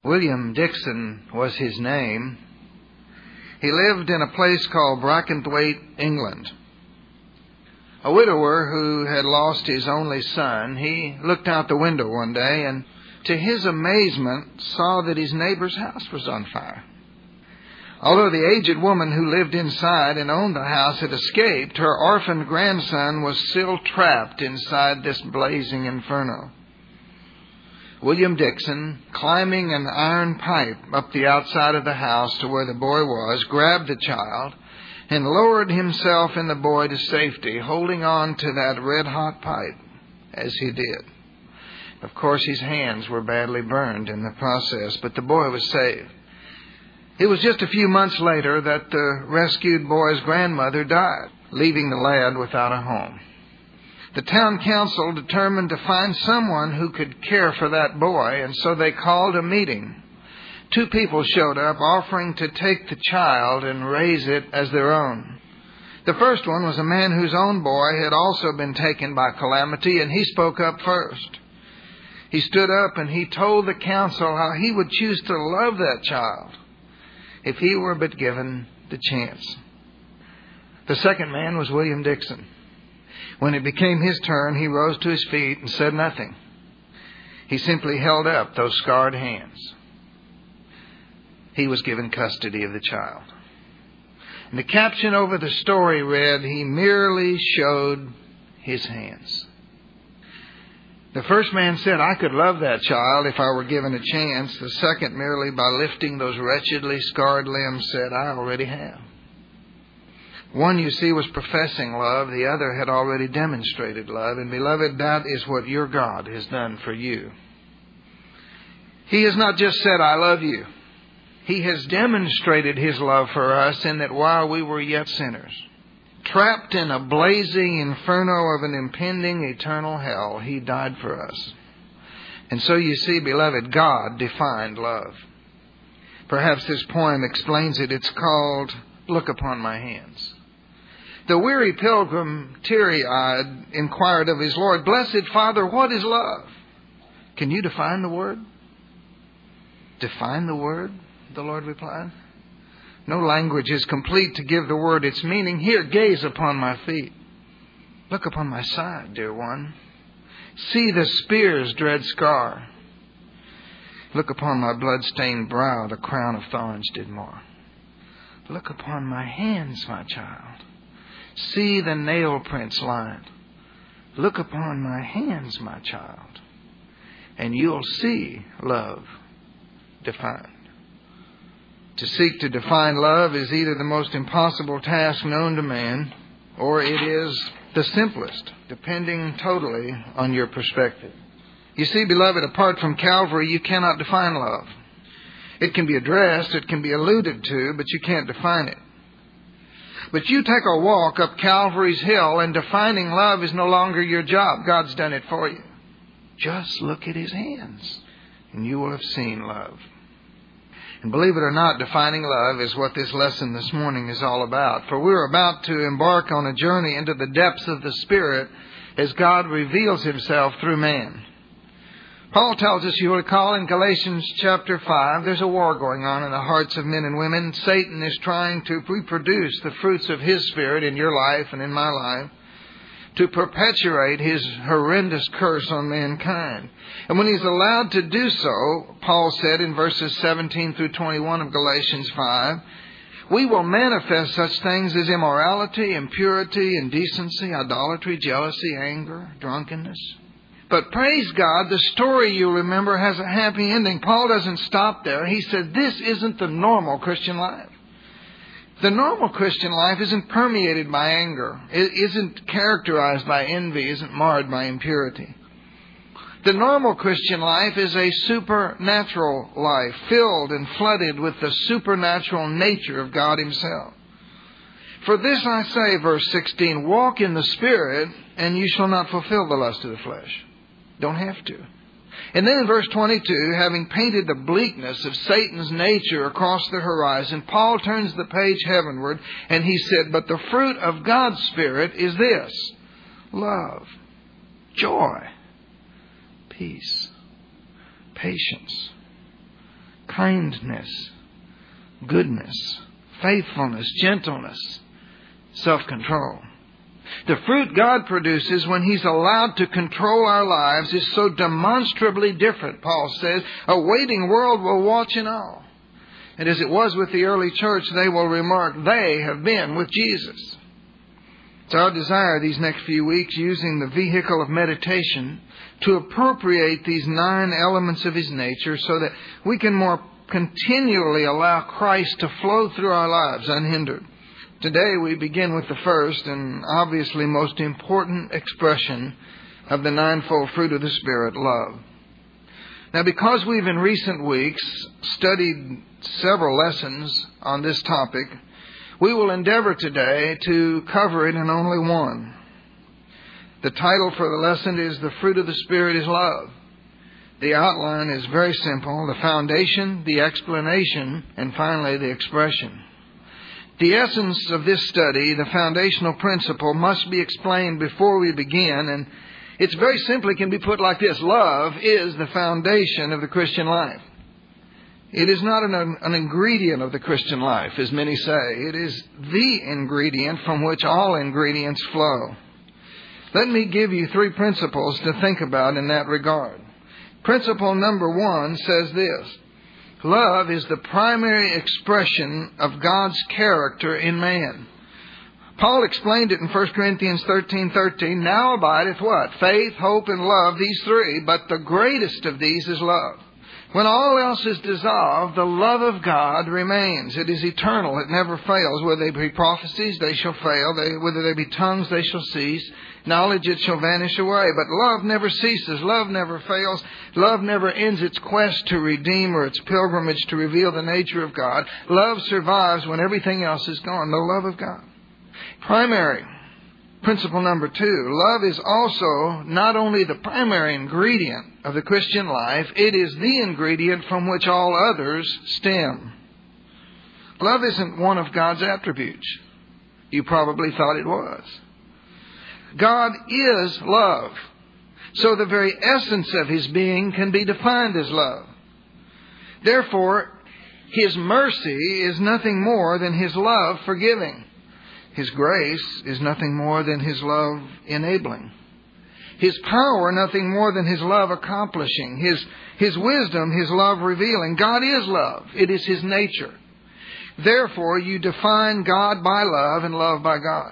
William Dixon was his name. He lived in a place called Brackenthwaite, England. A widower who had lost his only son, he looked out the window one day and, to his amazement, saw that his neighbor's house was on fire. Although the aged woman who lived inside and owned the house had escaped, her orphaned grandson was still trapped inside this blazing inferno. William Dixon, climbing an iron pipe up the outside of the house to where the boy was, grabbed the child and lowered himself and the boy to safety, holding on to that red-hot pipe as he did. Of course, his hands were badly burned in the process, but the boy was saved. It was just a few months later that the rescued boy's grandmother died, leaving the lad without a home. The town council determined to find someone who could care for that boy, and so they called a meeting. 2 people showed up offering to take the child and raise it as their own. The first one was a man whose own boy had also been taken by calamity, and he spoke up first. He stood up and he told the council how he would choose to love that child if he were but given the chance. The second man was William Dixon. When it became his turn, he rose to his feet and said nothing. He simply held up those scarred hands. He was given custody of the child. And the caption over the story read, "He merely showed his hands." The first man said, "I could love that child if I were given a chance." The second, merely by lifting those wretchedly scarred limbs, said, "I already have." One, you see, was professing love. The other had already demonstrated love. And beloved, that is what your God has done for you. He has not just said, "I love you." He has demonstrated His love for us in that while we were yet sinners, trapped in a blazing inferno of an impending eternal hell, He died for us. And so you see, beloved, God defined love. Perhaps this poem explains it. It's called "Look Upon My Hands." The weary pilgrim, teary-eyed, inquired of his Lord, "Blessed Father, what is love?" Can you define the word? Define the word, the Lord replied. No language is complete to give the word its meaning. Here, gaze upon my feet. Look upon my side, dear one. See the spear's dread scar. Look upon my blood-stained brow, the crown of thorns did more. Look upon my hands, my child. See the nail prints lined. Look upon my hands, my child, and you'll see love defined. To seek to define love is either the most impossible task known to man, or it is the simplest, depending totally on your perspective. You see, beloved, apart from Calvary, you cannot define love. It can be addressed, it can be alluded to, but you can't define it. But you take a walk up Calvary's hill, and defining love is no longer your job. God's done it for you. Just look at His hands, and you will have seen love. And believe it or not, defining love is what this lesson this morning is all about. For we're about to embark on a journey into the depths of the Spirit as God reveals Himself through man. Paul tells us, you recall in Galatians chapter 5, there's a war going on in the hearts of men and women. Satan is trying to reproduce the fruits of his spirit in your life and in my life, to perpetuate his horrendous curse on mankind. And when he's allowed to do so, Paul said in verses 17 through 21 of Galatians 5, we will manifest such things as immorality, impurity, indecency, idolatry, jealousy, anger, drunkenness. But praise God, the story you remember has a happy ending. Paul doesn't stop there. He said this isn't the normal Christian life. The normal Christian life isn't permeated by anger. It isn't characterized by envy, isn't marred by impurity. The normal Christian life is a supernatural life, filled and flooded with the supernatural nature of God Himself. For this I say, verse 16, walk in the Spirit, and you shall not fulfill the lust of the flesh. Don't have to. And then in verse 22, having painted the bleakness of Satan's nature across the horizon, Paul turns the page heavenward and he said, but the fruit of God's Spirit is this: love, joy, peace, patience, kindness, goodness, faithfulness, gentleness, self-control. The fruit God produces when He's allowed to control our lives is so demonstrably different, Paul says. A waiting world will watch in awe. And as it was with the early church, they will remark, they have been with Jesus. It's our desire these next few weeks, using the vehicle of meditation, to appropriate these 9 elements of His nature so that we can more continually allow Christ to flow through our lives unhindered. Today we begin with the first and obviously most important expression of the 9-fold fruit of the Spirit, love. Now, because we've in recent weeks studied several lessons on this topic, we will endeavor today to cover it in only one. The title for the lesson is The Fruit of the Spirit is Love. The outline is very simple: the foundation, the explanation, and finally the expression. The essence of this study, the foundational principle, must be explained before we begin, and it's very simply can be put like this: love is the foundation of the Christian life. It is not an ingredient of the Christian life, as many say. It is the ingredient from which all ingredients flow. Let me give you 3 principles to think about in that regard. Principle number 1 says this: love is the primary expression of God's character in man. Paul explained it in 1 Corinthians 13:13. Now abideth what? Faith, hope, and love, these 3, but the greatest of these is love. When all else is dissolved, the love of God remains. It is eternal. It never fails. Whether they be prophecies, they shall fail. Whether they be tongues, they shall cease. Knowledge, it shall vanish away. But love never ceases. Love never fails. Love never ends its quest to redeem or its pilgrimage to reveal the nature of God. Love survives when everything else is gone. The love of God. Primary. Principle number 2, love is also not only the primary ingredient of the Christian life, it is the ingredient from which all others stem. Love isn't one of God's attributes. You probably thought it was. God is love. So the very essence of His being can be defined as love. Therefore, His mercy is nothing more than His love forgiving. His grace is nothing more than His love enabling. His power nothing more than His love accomplishing. His wisdom, His love revealing. God is love. It is His nature. Therefore, you define God by love and love by God.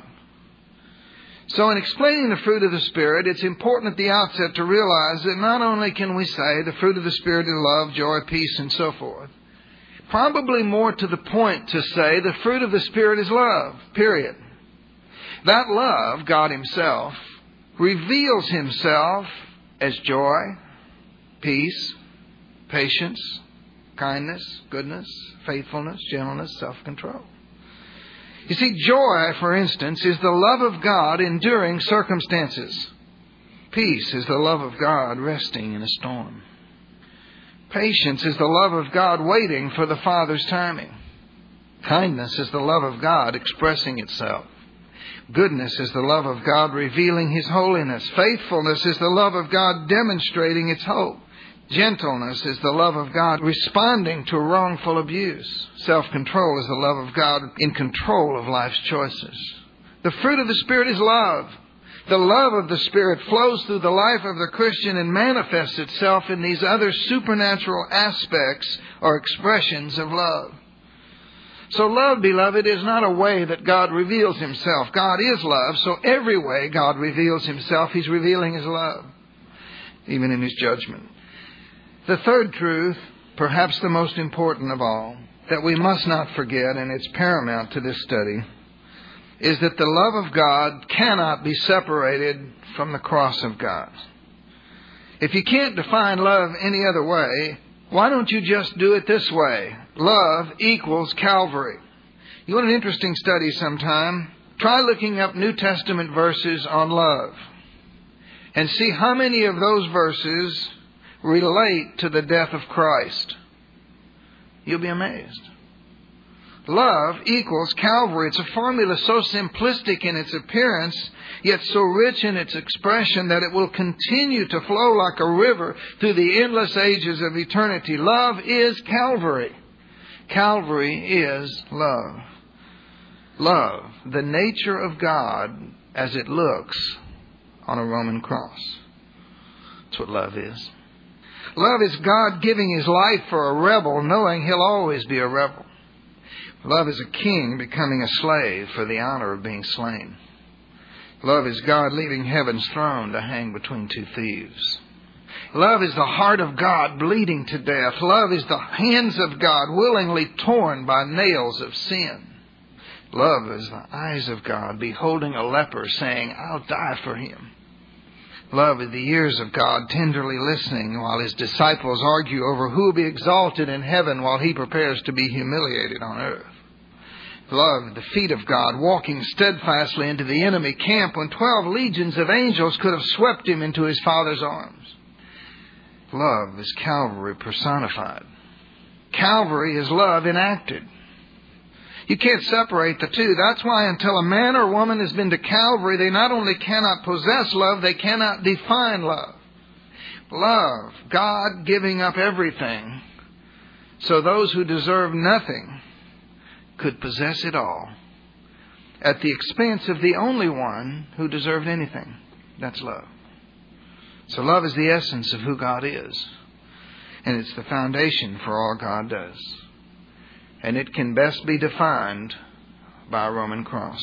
So in explaining the fruit of the Spirit, it's important at the outset to realize that not only can we say the fruit of the Spirit is love, joy, peace, and so forth, probably more to the point to say the fruit of the Spirit is love, period. That love, God Himself, reveals Himself as joy, peace, patience, kindness, goodness, faithfulness, gentleness, self-control. You see, joy, for instance, is the love of God enduring circumstances. Peace is the love of God resting in a storm. Patience is the love of God waiting for the Father's timing. Kindness is the love of God expressing itself. Goodness is the love of God revealing His holiness. Faithfulness is the love of God demonstrating its hope. Gentleness is the love of God responding to wrongful abuse. Self-control is the love of God in control of life's choices. The fruit of the Spirit is love. The love of the Spirit flows through the life of the Christian and manifests itself in these other supernatural aspects or expressions of love. So love, beloved, is not a way that God reveals Himself. God is love, so every way God reveals Himself, He's revealing His love, even in His judgment. The third truth, perhaps the most important of all, that we must not forget, and it's paramount to this study, is that the love of God cannot be separated from the cross of God. If you can't define love any other way, why don't you just do it this way? Love equals Calvary. You want an interesting study sometime? Try looking up New Testament verses on love and see how many of those verses relate to the death of Christ. You'll be amazed. Love equals Calvary. It's a formula so simplistic in its appearance, yet so rich in its expression that it will continue to flow like a river through the endless ages of eternity. Love is Calvary. Calvary is love. Love, the nature of God as it looks on a Roman cross. That's what love is. Love is God giving His life for a rebel, knowing He'll always be a rebel. Love is a king becoming a slave for the honor of being slain. Love is God leaving heaven's throne to hang between two thieves. Love is the heart of God bleeding to death. Love is the hands of God willingly torn by nails of sin. Love is the eyes of God beholding a leper saying, I'll die for him. Love is the ears of God tenderly listening while His disciples argue over who will be exalted in heaven while He prepares to be humiliated on earth. Love, the feet of God walking steadfastly into the enemy camp when 12 legions of angels could have swept Him into His Father's arms. Love is Calvary personified. Calvary is love enacted. You can't separate the two. That's why until a man or woman has been to Calvary, they not only cannot possess love, they cannot define love. Love, God giving up everything so those who deserve nothing could possess it all at the expense of the only one who deserved anything. That's love. So love is the essence of who God is. And it's the foundation for all God does. And it can best be defined by a Roman cross.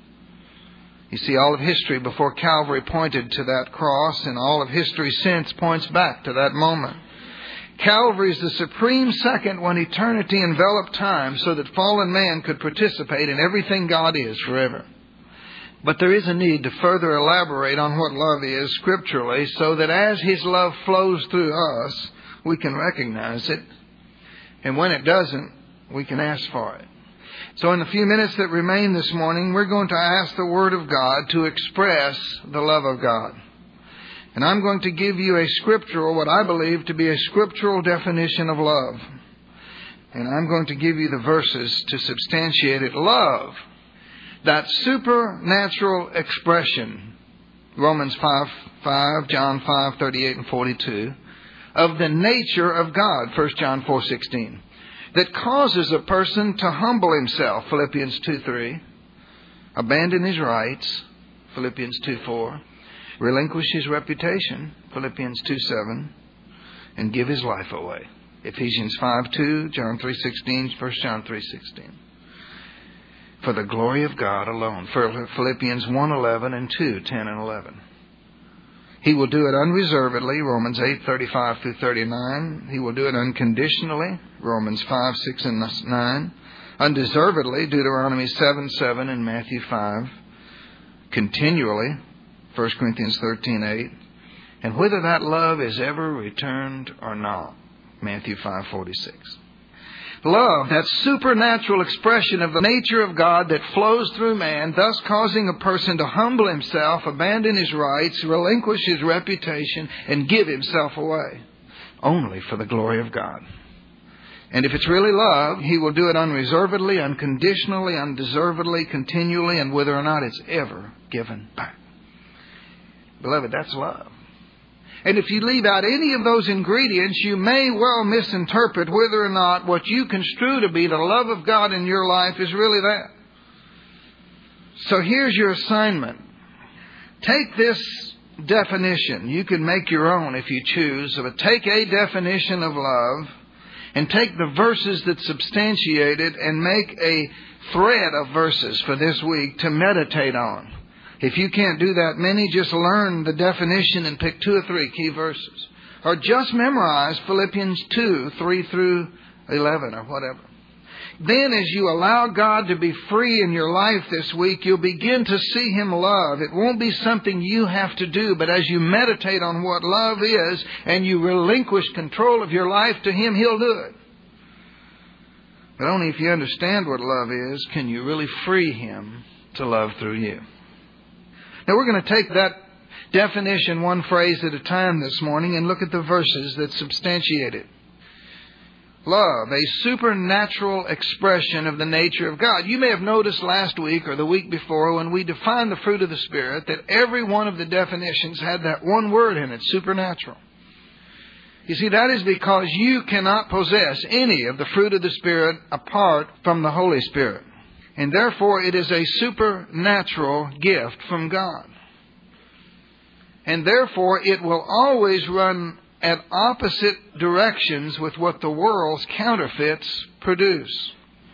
You see, all of history before Calvary pointed to that cross, and all of history since points back to that moment. Calvary is the supreme second when eternity enveloped time so that fallen man could participate in everything God is forever. But there is a need to further elaborate on what love is scripturally so that as His love flows through us, we can recognize it. And when it doesn't, we can ask for it. So in the few minutes that remain this morning, we're going to ask the Word of God to express the love of God. And I'm going to give you a scriptural, what I believe to be a scriptural definition of love. And I'm going to give you the verses to substantiate it. Love, that supernatural expression, Romans 5:5, John 5:38 and 42, of the nature of God, 1 John 4:16, that causes a person to humble himself, Philippians 2:3, abandon his rights, Philippians 2:4, relinquish his reputation, Philippians 2:7, and give his life away, Ephesians 5:2, John 3:16, 1 John 3:16. For the glory of God alone, Philippians 1:11 and 2:10 and 11. He will do it unreservedly, Romans 8:35 through 39. He will do it unconditionally, Romans 5:6 and 9. Undeservedly, Deuteronomy 7:7 and Matthew 5. Continually, 1 Corinthians 13:8. And whether that love is ever returned or not, Matthew 5:46. Love, that supernatural expression of the nature of God that flows through man, thus causing a person to humble himself, abandon his rights, relinquish his reputation, and give himself away, only for the glory of God. And if it's really love, He will do it unreservedly, unconditionally, undeservedly, continually, and whether or not it's ever given back. Beloved, that's love. And if you leave out any of those ingredients, you may well misinterpret whether or not what you construe to be the love of God in your life is really that. So here's your assignment. Take this definition. You can make your own if you choose. But take a definition of love and take the verses that substantiate it and make a thread of verses for this week to meditate on. If you can't do that many, just learn the definition and pick 2 or 3 key verses. Or just memorize Philippians 2:3 through 11 or whatever. Then as you allow God to be free in your life this week, you'll begin to see Him love. It won't be something you have to do, but as you meditate on what love is and you relinquish control of your life to Him, He'll do it. But only if you understand what love is can you really free Him to love through you. Now we're going to take that definition one phrase at a time this morning and look at the verses that substantiate it. Love, a supernatural expression of the nature of God. You may have noticed last week or the week before when we defined the fruit of the Spirit that every one of the definitions had that one word in it, supernatural. You see, that is because you cannot possess any of the fruit of the Spirit apart from the Holy Spirit. And therefore it is a supernatural gift from God. And therefore it will always run at opposite directions with what the world's counterfeits produce.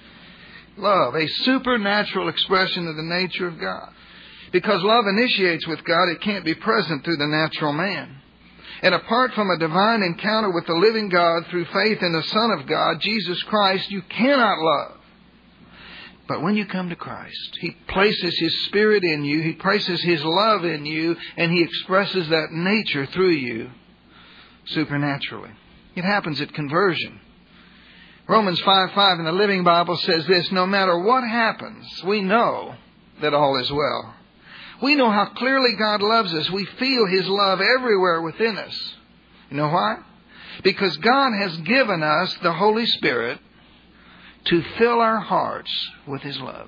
Love, a supernatural expression of the nature of God. Because love initiates with God, it can't be present through the natural man. And apart from a divine encounter with the living God through faith in the Son of God, Jesus Christ, you cannot love. But when you come to Christ, He places His Spirit in you, He places His love in you, and He expresses that nature through you supernaturally. It happens at conversion. Romans 5:5 in the Living Bible says this, no matter what happens, we know that all is well. We know how clearly God loves us. We feel His love everywhere within us. You know why? Because God has given us the Holy Spirit to fill our hearts with His love.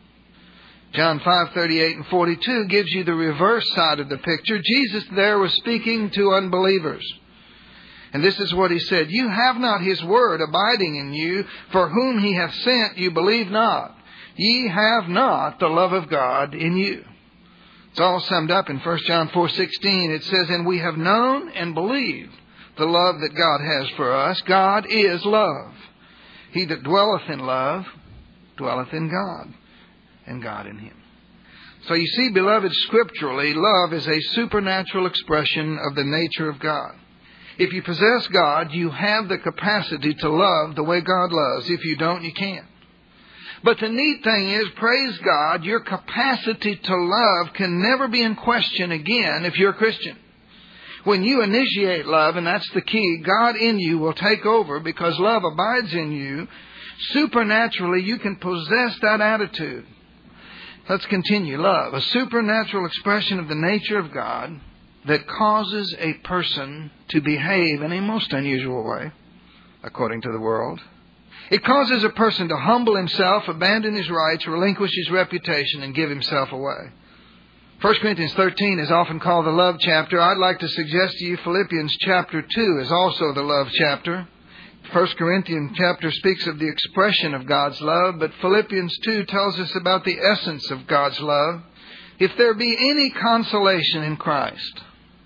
John 5:38 and 42 gives you the reverse side of the picture. Jesus there was speaking to unbelievers. And this is what He said, you have not His word abiding in you, for whom He hath sent you believe not. Ye have not the love of God in you. It's all summed up in 1 John 4:16. It says, and we have known and believed the love that God has for us. God is love. He that dwelleth in love dwelleth in God, and God in him. So you see, beloved, scripturally, love is a supernatural expression of the nature of God. If you possess God, you have the capacity to love the way God loves. If you don't, you can't. But the neat thing is, praise God, your capacity to love can never be in question again if you're a Christian. When you initiate love, and that's the key, God in you will take over because love abides in you. Supernaturally, you can possess that attitude. Let's continue. Love, a supernatural expression of the nature of God that causes a person to behave in a most unusual way, according to the world. It causes a person to humble himself, abandon his rights, relinquish his reputation, and give himself away. 1 Corinthians 13 is often called the love chapter. I'd like to suggest to you Philippians chapter 2 is also the love chapter. 1 Corinthians chapter speaks of the expression of God's love, but Philippians 2 tells us about the essence of God's love. If there be any consolation in Christ,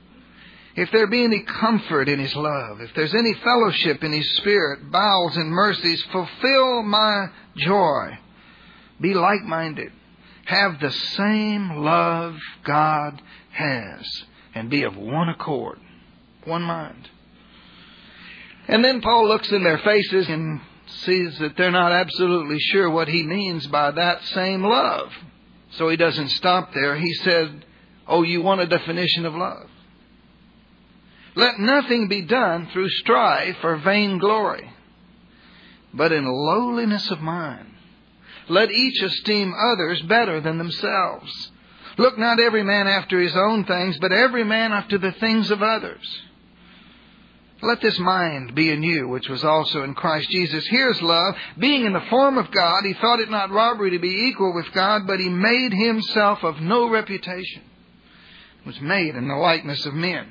if there be any comfort in His love, if there's any fellowship in His Spirit, bowels and mercies, fulfill my joy. Be like-minded. Have the same love God has, and be of one accord, one mind. And then Paul looks in their faces and sees that they're not absolutely sure what he means by that same love. So he doesn't stop there. He said, oh, you want a definition of love? Let nothing be done through strife or vainglory, but in lowliness of mind. Let each esteem others better than themselves. Look not every man after his own things, but every man after the things of others. Let this mind be in you, which was also in Christ Jesus. Here's love. Being in the form of God, He thought it not robbery to be equal with God, but He made Himself of no reputation. He was made in the likeness of men.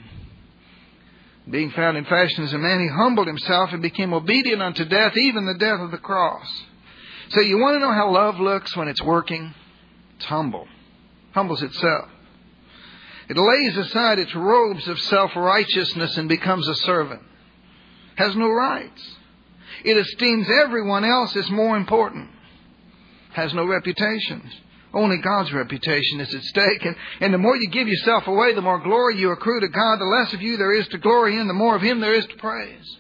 Being found in fashion as a man, He humbled Himself and became obedient unto death, even the death of the cross. So you want to know how love looks when it's working? It's humble. Humbles itself. It lays aside its robes of self-righteousness and becomes a servant. Has no rights. It esteems everyone else as more important. Has no reputation. Only God's reputation is at stake. And the more you give yourself away, the more glory you accrue to God. The less of you there is to glory in, the more of Him there is to praise.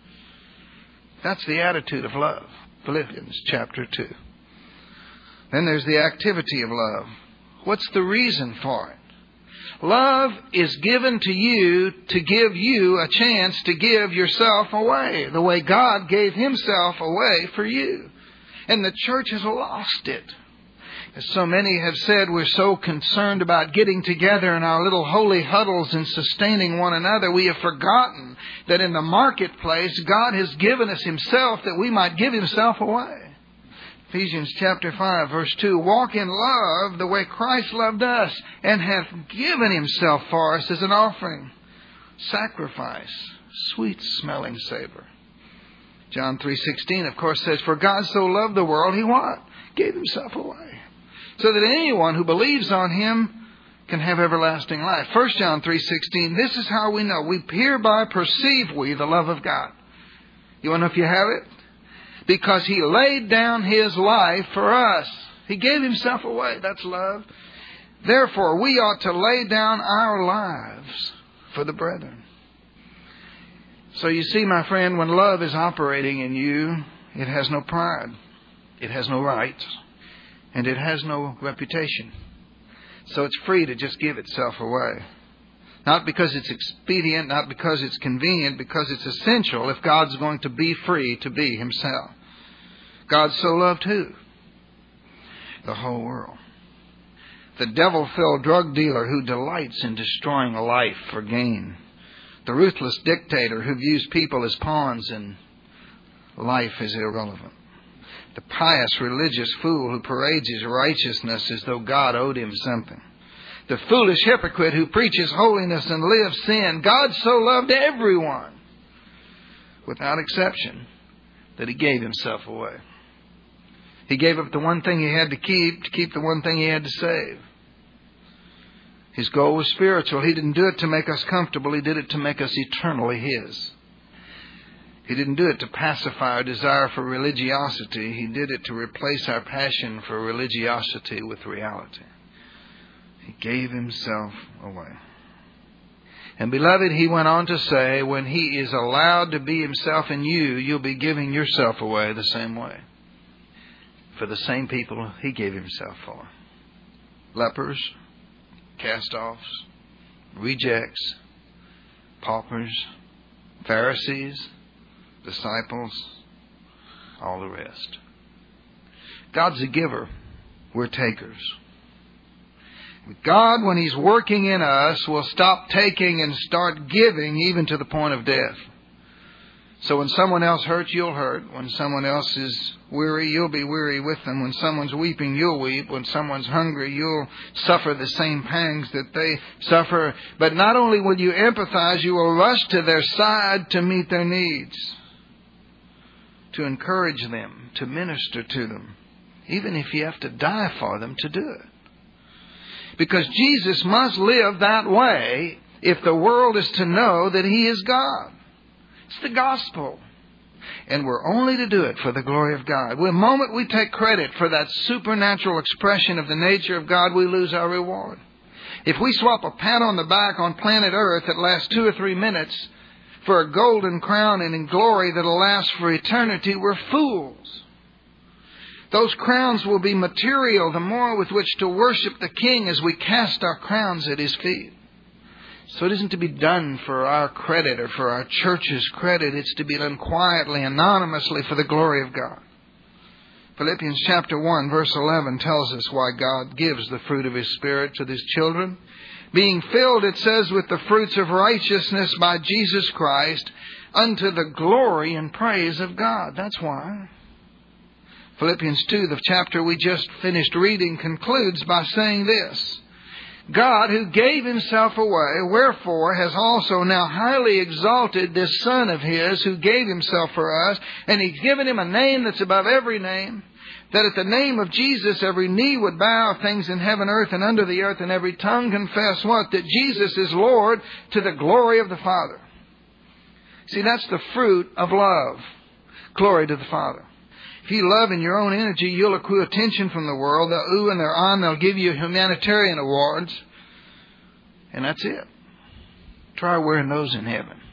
That's the attitude of love. Philippians chapter 2. Then there's the activity of love. What's the reason for it? Love is given to you to give you a chance to give yourself away, the way God gave Himself away for you. And the church has lost it. As so many have said, we're so concerned about getting together in our little holy huddles and sustaining one another, we have forgotten that in the marketplace, God has given us Himself that we might give Himself away. Ephesians chapter 5, verse 2, walk in love the way Christ loved us and hath given Himself for us as an offering, sacrifice, sweet-smelling savor. John 3:16, of course, says, for God so loved the world, He what? Gave Himself away. So that anyone who believes on Him can have everlasting life. 1 John 3:16, this is how we know. We hereby perceive we the love of God. You want to know if you have it? Because He laid down His life for us. He gave Himself away. That's love. Therefore, we ought to lay down our lives for the brethren. So you see, my friend, when love is operating in you, it has no pride. It has no rights. And it has no reputation. So it's free to just give itself away. Not because it's expedient, not because it's convenient, because it's essential if God's going to be free to be Himself. God so loved who? The whole world. The devil-filled drug dealer who delights in destroying a life for gain. The ruthless dictator who views people as pawns and life as irrelevant. The pious religious fool who parades his righteousness as though God owed him something. The foolish hypocrite who preaches holiness and lives sin. God so loved everyone, without exception, that He gave Himself away. He gave up the one thing He had to keep the one thing He had to save. His goal was spiritual. He didn't do it to make us comfortable. He did it to make us eternally His. He didn't do it to pacify our desire for religiosity. He did it to replace our passion for religiosity with reality. He gave Himself away. And beloved, He went on to say, when He is allowed to be Himself in you, you'll be giving yourself away the same way. For the same people He gave Himself for. Lepers, cast-offs, rejects, paupers, Pharisees, disciples, all the rest. God's a giver. We're takers. God, when He's working in us, will stop taking and start giving even to the point of death. So when someone else hurts, you'll hurt. When someone else is weary, you'll be weary with them. When someone's weeping, you'll weep. When someone's hungry, you'll suffer the same pangs that they suffer. But not only will you empathize, you will rush to their side to meet their needs, to encourage them, to minister to them, even if you have to die for them to do it. Because Jesus must live that way if the world is to know that He is God. It's the gospel. And we're only to do it for the glory of God. The moment we take credit for that supernatural expression of the nature of God, we lose our reward. If we swap a pat on the back on planet Earth that lasts 2 or 3 minutes for a golden crown and in glory that'll last for eternity, we're fools. Those crowns will be material, the more with which to worship the King as we cast our crowns at His feet. So it isn't to be done for our credit or for our church's credit. It's to be done quietly, anonymously for the glory of God. Philippians chapter 1, verse 11 tells us why God gives the fruit of His Spirit to His children. Being filled, it says, with the fruits of righteousness by Jesus Christ unto the glory and praise of God. That's why. Philippians 2, the chapter we just finished reading, concludes by saying this. God, who gave Himself away, wherefore has also now highly exalted this Son of His, who gave Himself for us, and He's given Him a name that's above every name, that at the name of Jesus every knee would bow, things in heaven, earth, and under the earth, and every tongue confess what? That Jesus is Lord, to the glory of the Father. See, that's the fruit of love. Glory to the Father. If you love in your own energy, you'll accrue attention from the world. They'll ooh and they'll ah, and they'll give you humanitarian awards. And that's it. Try wearing those in heaven.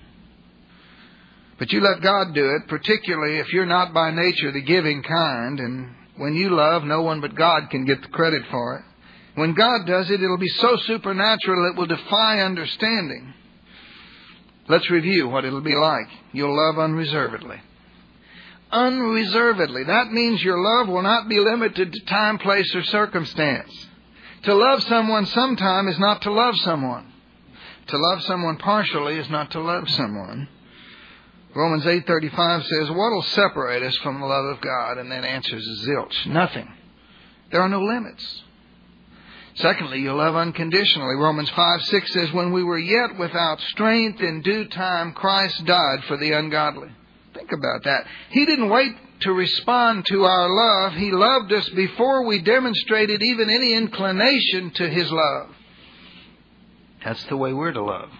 But you let God do it, particularly if you're not by nature the giving kind. And when you love, no one but God can get the credit for it. When God does it, it'll be so supernatural it will defy understanding. Let's review what it'll be like. You'll love unreservedly. unreservedly. That means your love will not be limited to time, place, or circumstance. To love someone sometime is not to love someone. To love someone partially is not to love someone. Romans 8:35 says, what will separate us from the love of God? And that answer is zilch. Nothing. There are no limits. Secondly, you love unconditionally. Romans 5:6 says, when we were yet without strength, in due time Christ died for the ungodly. Think about that. He didn't wait to respond to our love. He loved us before we demonstrated even any inclination to His love. That's the way we're to love.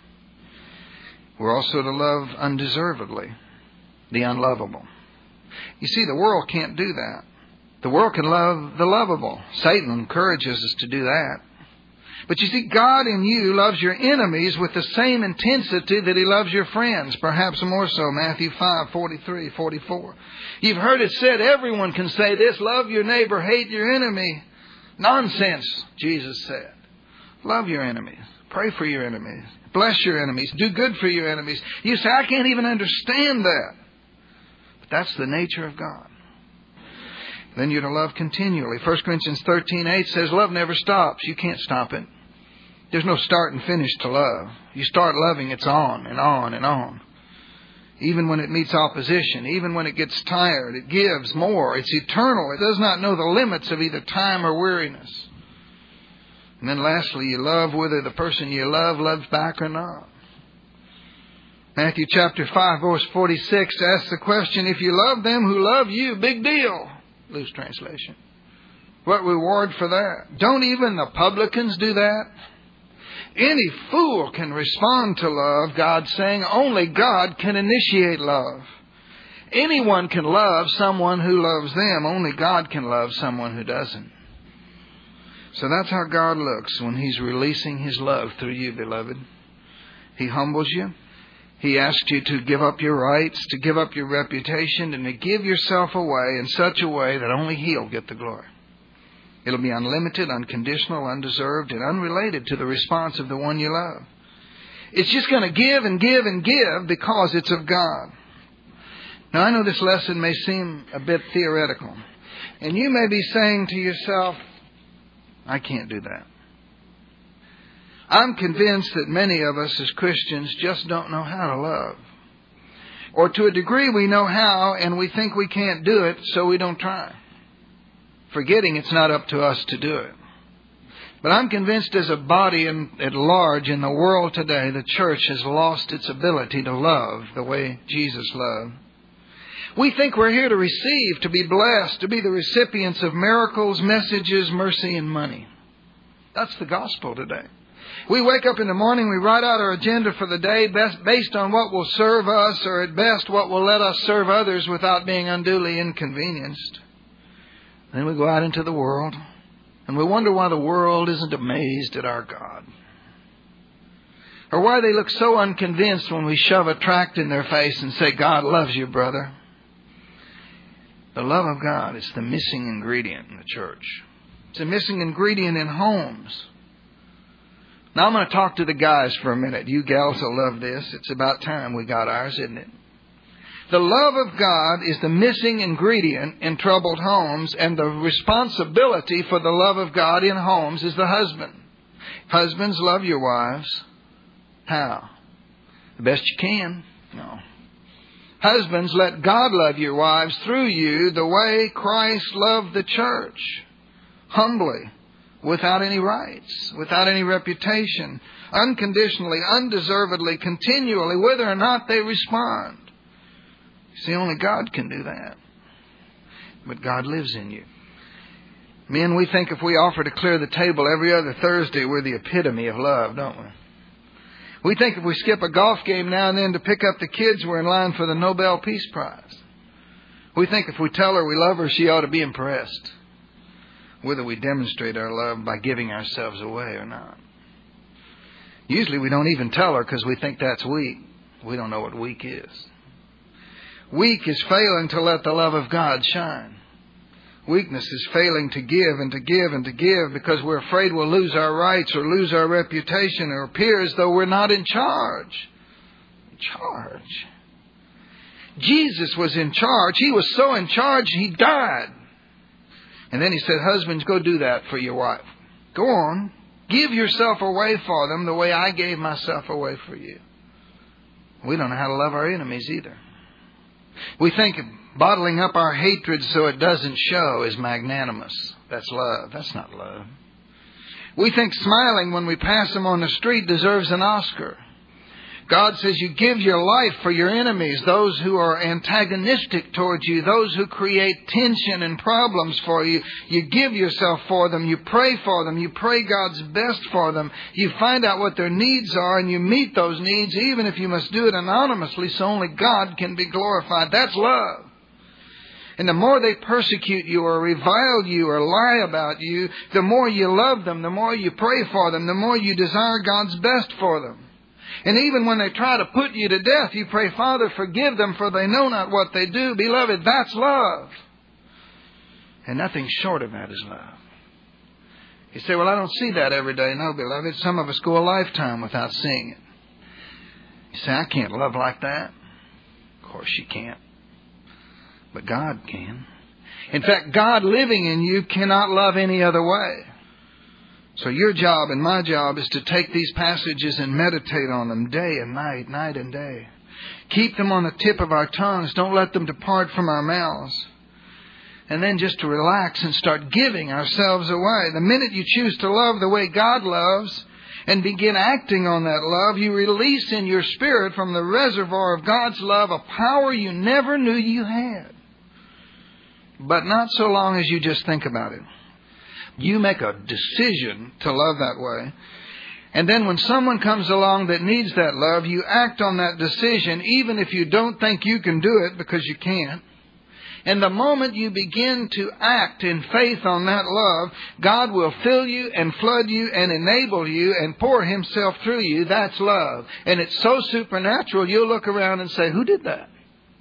We're also to love undeservedly, the unlovable. You see, the world can't do that. The world can love the lovable. Satan encourages us to do that. But you see, God in you loves your enemies with the same intensity that He loves your friends, perhaps more so. Matthew 5:43, 44. You've heard it said, everyone can say this, love your neighbor, hate your enemy. Nonsense, Jesus said. Love your enemies. Pray for your enemies. Bless your enemies. Do good for your enemies. You say, I can't even understand that. But that's the nature of God. Then you're to love continually. 1 Corinthians 13:8 says, love never stops. You can't stop it. There's no start and finish to love. You start loving, it's on and on and on. Even when it meets opposition, even when it gets tired, it gives more. It's eternal. It does not know the limits of either time or weariness. And then lastly, you love whether the person you love loves back or not. Matthew chapter 5, verse 46 asks the question, if you love them who love you, big deal. Loose translation. What reward for that? Don't even the publicans do that? Any fool can respond to love, God's saying. Only God can initiate love. Anyone can love someone who loves them. Only God can love someone who doesn't. So that's how God looks when He's releasing His love through you, beloved. He humbles you. He asks you to give up your rights, to give up your reputation, and to give yourself away in such a way that only He'll get the glory. It'll be unlimited, unconditional, undeserved, and unrelated to the response of the one you love. It's just going to give and give and give because it's of God. Now, I know this lesson may seem a bit theoretical. And you may be saying to yourself, I can't do that. I'm convinced that many of us as Christians just don't know how to love. Or to a degree we know how and we think we can't do it, so we don't try. Forgetting it's not up to us to do it. But I'm convinced as a body at large in the world today, the church has lost its ability to love the way Jesus loved. We think we're here to receive, to be blessed, to be the recipients of miracles, messages, mercy, and money. That's the gospel today. We wake up in the morning, we write out our agenda for the day based on what will serve us, or at best what will let us serve others without being unduly inconvenienced. Then we go out into the world, and we wonder why the world isn't amazed at our God. Or why they look so unconvinced when we shove a tract in their face and say, God loves you, brother. The love of God is the missing ingredient in the church. It's a missing ingredient in homes. Now I'm going to talk to the guys for a minute. You gals will love this. It's about time we got ours, isn't it? The love of God is the missing ingredient in troubled homes, and the responsibility for the love of God in homes is the husband. Husbands, love your wives. How? The best you can? No. Husbands, let God love your wives through you the way Christ loved the church. Humbly, without any rights, without any reputation, unconditionally, undeservedly, continually, whether or not they respond. See, only God can do that. But God lives in you. Men, we think if we offer to clear the table every other Thursday, we're the epitome of love, don't we? We think if we skip a golf game now and then to pick up the kids, we're in line for the Nobel Peace Prize. We think if we tell her we love her, she ought to be impressed. Whether we demonstrate our love by giving ourselves away or not. Usually we don't even tell her because we think that's weak. We don't know what weak is. Weak is failing to let the love of God shine. Weakness is failing to give and to give and to give because we're afraid we'll lose our rights or lose our reputation or appear as though we're not in charge. In charge. Jesus was in charge. He was so in charge, He died. And then He said, husbands, go do that for your wife. Go on. Give yourself away for them the way I gave myself away for you. We don't know how to love our enemies either. We think bottling up our hatred so it doesn't show is magnanimous. That's love. That's not love. We think smiling when we pass them on the street deserves an Oscar. God says you give your life for your enemies, those who are antagonistic towards you, those who create tension and problems for you. You give yourself for them. You pray for them. You pray God's best for them. You find out what their needs are and you meet those needs, even if you must do it anonymously so only God can be glorified. That's love. And the more they persecute you or revile you or lie about you, the more you love them, the more you pray for them, the more you desire God's best for them. And even when they try to put you to death, you pray, Father, forgive them, for they know not what they do. Beloved, that's love. And nothing short of that is love. You say, well, I don't see that every day. No, beloved, some of us go a lifetime without seeing it. You say, I can't love like that. Of course you can't. But God can. In fact, God living in you cannot love any other way. So your job and my job is to take these passages and meditate on them day and night, night and day. Keep them on the tip of our tongues. Don't let them depart from our mouths. And then just to relax and start giving ourselves away. The minute you choose to love the way God loves and begin acting on that love, you release in your spirit from the reservoir of God's love a power you never knew you had. But not so long as you just think about it. You make a decision to love that way. And then when someone comes along that needs that love, you act on that decision even if you don't think you can do it, because you can't. And the moment you begin to act in faith on that love, God will fill you and flood you and enable you and pour Himself through you. That's love. And it's so supernatural, you'll look around and say, who did that?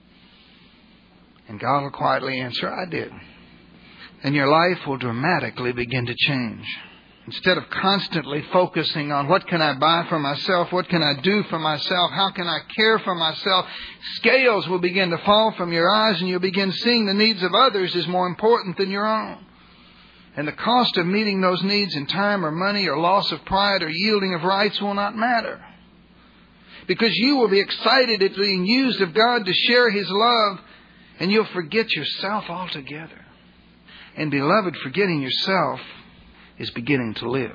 And God will quietly answer, I did. And your life will dramatically begin to change. Instead of constantly focusing on what can I buy for myself, what can I do for myself, how can I care for myself, scales will begin to fall from your eyes and you'll begin seeing the needs of others is more important than your own. And the cost of meeting those needs in time or money or loss of pride or yielding of rights will not matter. Because you will be excited at being used of God to share His love, and you'll forget yourself altogether. And beloved, forgetting yourself is beginning to live.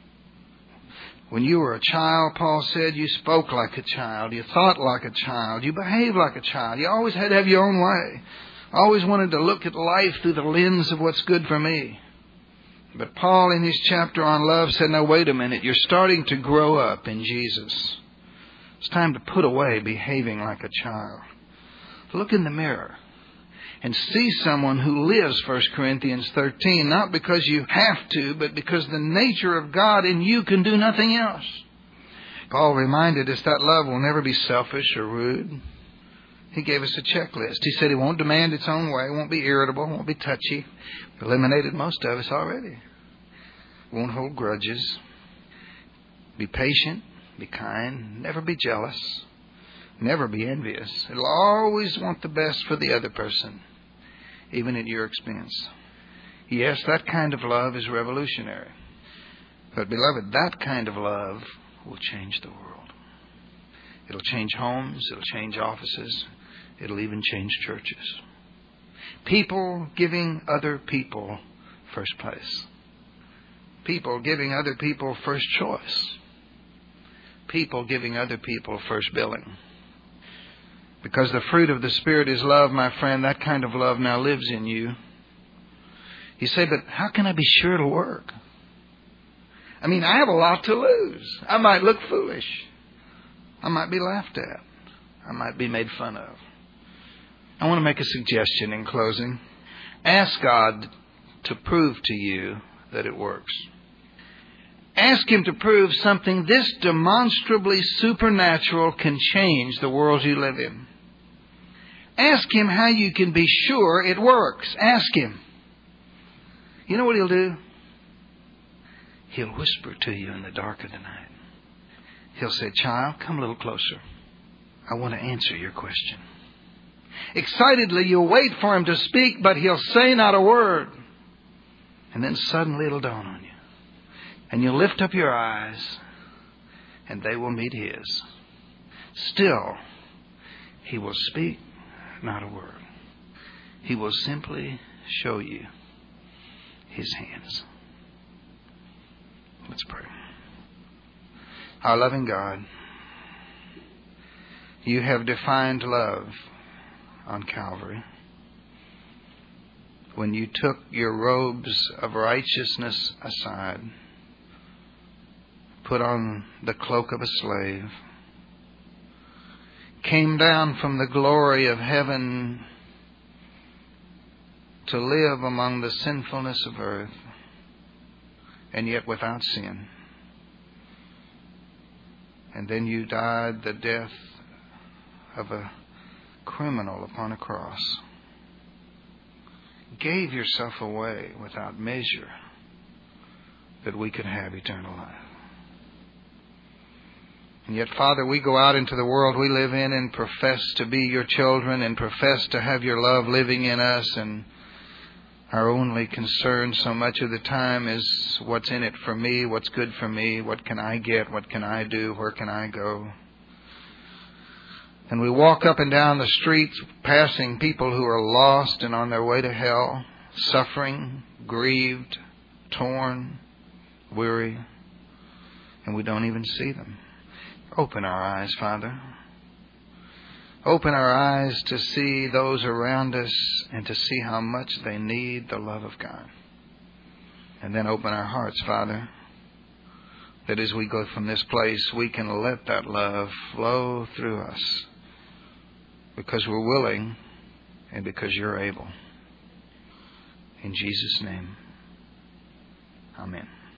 When you were a child, Paul said, you spoke like a child, you thought like a child, you behaved like a child. You always had to have your own way. Always wanted to look at life through the lens of what's good for me. But Paul in his chapter on love said, no, wait a minute, you're starting to grow up in Jesus. It's time to put away behaving like a child. Look in the mirror and see someone who lives, 1 Corinthians 13, not because you have to, but because the nature of God in you can do nothing else. Paul reminded us that love will never be selfish or rude. He gave us a checklist. He said He won't demand its own way, won't be irritable, won't be touchy. Eliminated most of us already. Won't hold grudges. Be patient, be kind, never be jealous, never be envious. It'll always want the best for the other person, even at your expense. Yes, that kind of love is revolutionary. But beloved, that kind of love will change the world. It'll change homes, it'll change offices, it'll even change churches. People giving other people first place. People giving other people first choice. People giving other people first billing. Because the fruit of the Spirit is love, my friend. That kind of love now lives in you. You say, but how can I be sure it'll work? I mean, I have a lot to lose. I might look foolish. I might be laughed at. I might be made fun of. I want to make a suggestion in closing. Ask God to prove to you that it works. Ask Him to prove something this demonstrably supernatural can change the world you live in. Ask Him how you can be sure it works. Ask Him. You know what He'll do? He'll whisper to you in the dark of the night. He'll say, child, come a little closer. I want to answer your question. Excitedly, you'll wait for Him to speak, but He'll say not a word. And then suddenly it'll dawn on you. And you'll lift up your eyes, and they will meet His. Still, He will speak not a word. He will simply show you His hands. Let's pray. Our loving God, You have defined love on Calvary when You took Your robes of righteousness aside, put on the cloak of a slave, came down from the glory of heaven to live among the sinfulness of earth, and yet without sin. And then You died the death of a criminal upon a cross. Gave Yourself away without measure that we could have eternal life. And yet, Father, we go out into the world we live in and profess to be Your children and profess to have Your love living in us, and our only concern so much of the time is what's in it for me, what's good for me, what can I get, what can I do, where can I go. And we walk up and down the streets passing people who are lost and on their way to hell, suffering, grieved, torn, weary, and we don't even see them. Open our eyes, Father. Open our eyes to see those around us and to see how much they need the love of God. And then open our hearts, Father, that as we go from this place, we can let that love flow through us because we're willing and because You're able. In Jesus' name, amen.